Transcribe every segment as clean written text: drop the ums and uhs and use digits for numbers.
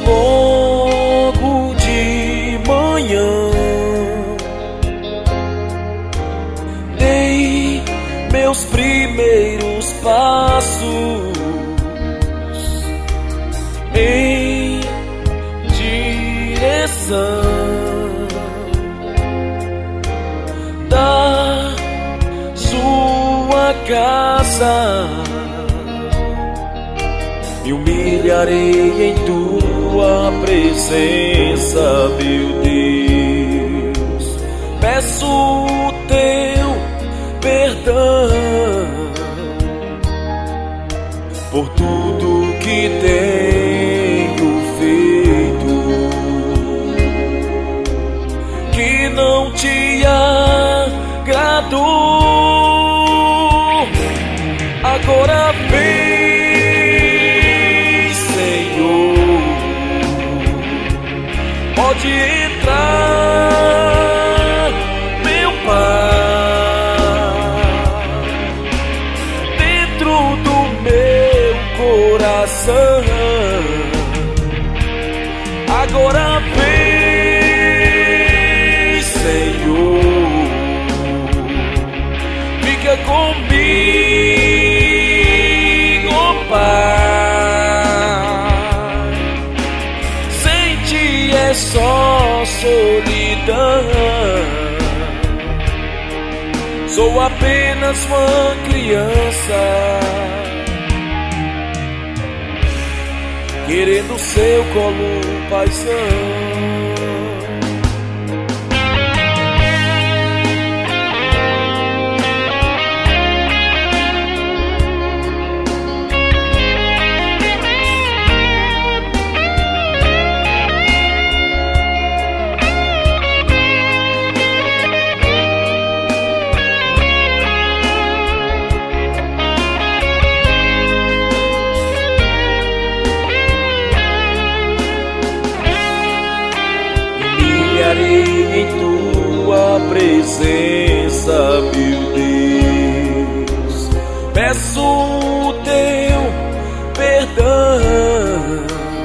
logo de manhã dei meus primeiros passos em direção da sua casa. Me humilharei em tua presença, meu Deus. Peço o teu perdão por tudo que tenho feito que não te agradou. Agora vem, pode entrar, meu Pai, dentro do meu coração. Agora vem, Senhor, fica comigo, oh Pai. É só solidão. Sou apenas uma criança querendo seu colo, paizão. Em tua presença, meu Deus, peço o teu perdão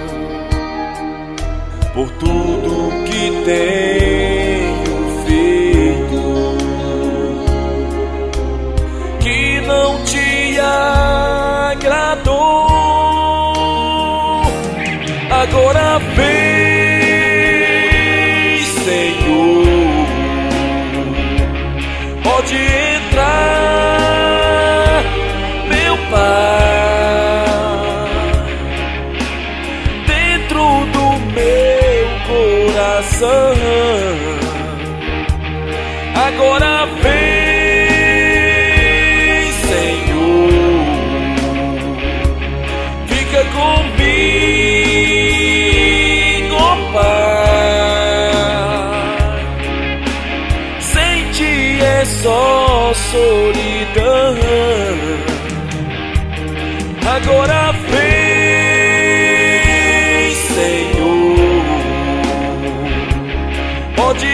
por tudo que tenho feito que não te agradou. Agora vem, Senhor, pode entrar, meu Pai, dentro do meu coração. Agora vem, Senhor, fica comigo, oh Pai. É só solidão. Agora vem, Senhor, pode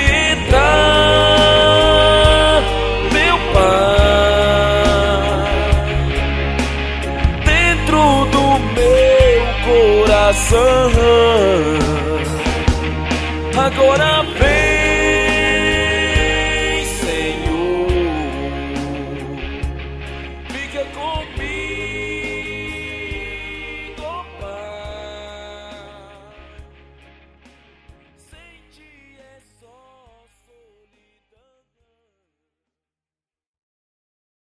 entrar, meu Pai, dentro do meu coração. Agora